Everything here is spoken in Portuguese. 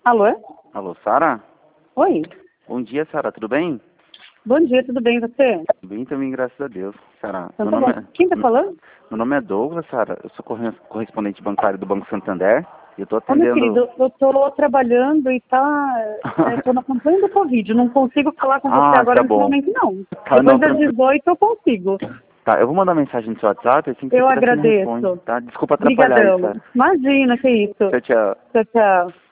Alô? Alô, Sara? Oi. Bom dia, Sara, tudo bem? Bom dia, tudo bem, e você? Bem também, graças a Deus, Sara. Então tá bom. Quem tá falando? Meu nome é Douglas, Sara. Eu sou correspondente bancário do Banco Santander. E eu tô Ô, meu atendendo... querido, eu tô trabalhando e tô na campanha do Covid. Não consigo falar com você agora tá nesse bom. momento, não. Tá, Depois não, das tranquilo. 18 eu consigo. Tá, eu vou mandar mensagem no seu WhatsApp, assim que você Eu puder, você me responde, agradeço. tá? Desculpa atrapalhar aí, Obrigadão. Sara. Imagina, que isso. Tchau, tchau. Tchau, tchau.